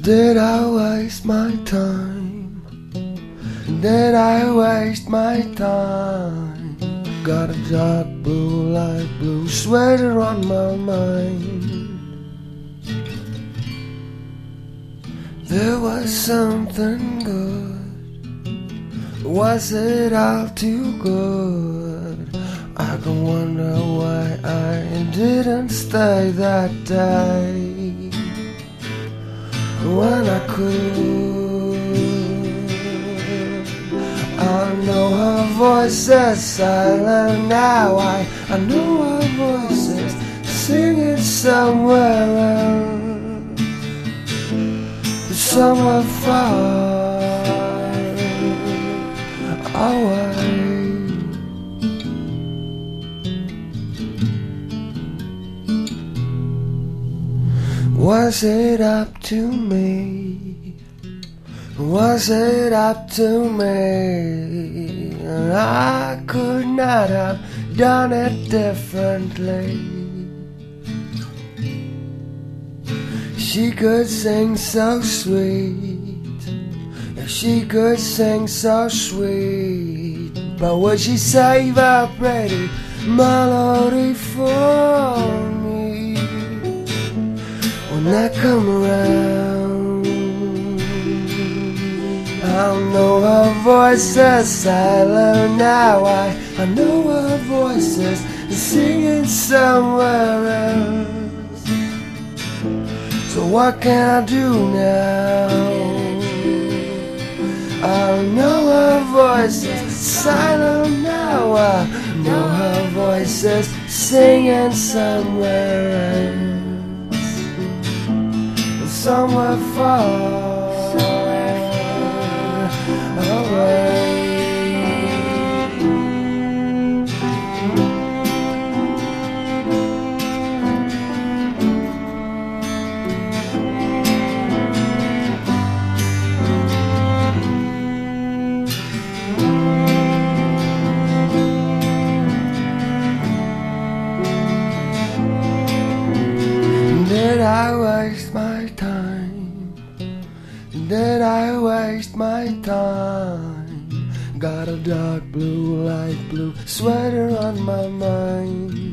Did I waste my time? Did I waste my time? Got a dark blue, light blue sweater on my mind. There was something good. Was it all too good? I can wonder why I didn't stay that day when I could. I know her voice is silent now. I know her voice is singing somewhere else, somewhere far away. Was it up to me? Was it up to me? I could not have done it differently. She could sing so sweet, she could sing so sweet, but would she save a pretty melody for me when I come around? I know her voice is silent now. I know her voice is singing somewhere else. So what can I do now? I know her voice is silent now. I know her voice is singing somewhere else, somewhere far away. Did I waste my time? Did I waste my time? Got a dark blue, light blue sweater on my mind.